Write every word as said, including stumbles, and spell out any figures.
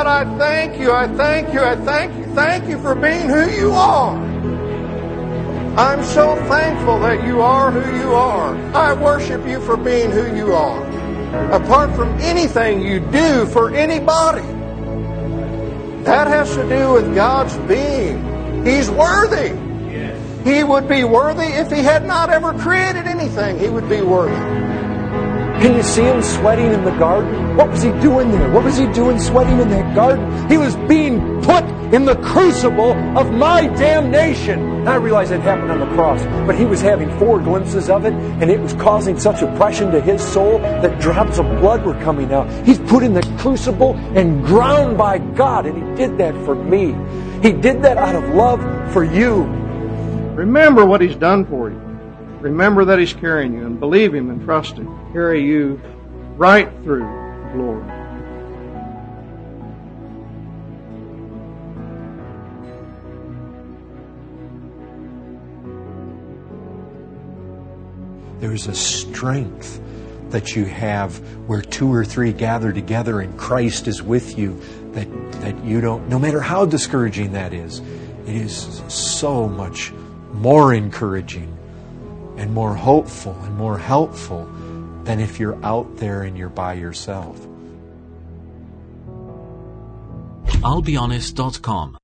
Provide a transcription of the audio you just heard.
God, I thank you, I thank you, I thank you, thank you for being who you are. I'm so thankful that you are who you are. I worship you for being who you are. Apart from anything you do for anybody, that has to do with God's being. He's worthy. He would be worthy if He had not ever created anything. He would be worthy. Can you see him sweating in the garden? What was he doing there? What was he doing sweating in that garden? He was being put in the crucible of my damnation. And I realize it happened on the cross, but he was having four glimpses of it, and it was causing such oppression to his soul that drops of blood were coming out. He's put in the crucible and ground by God, and He did that for me. He did that out of love for you. Remember what He's done for you. Remember that He's carrying you, and believe Him and trust Him. Carry you right through glory. There's a strength that you have where two or three gather together and Christ is with you, that, that you don't, no matter how discouraging that is, it is so much more encouraging and more hopeful and more helpful than if you're out there and you're by yourself. I'll be honest dot com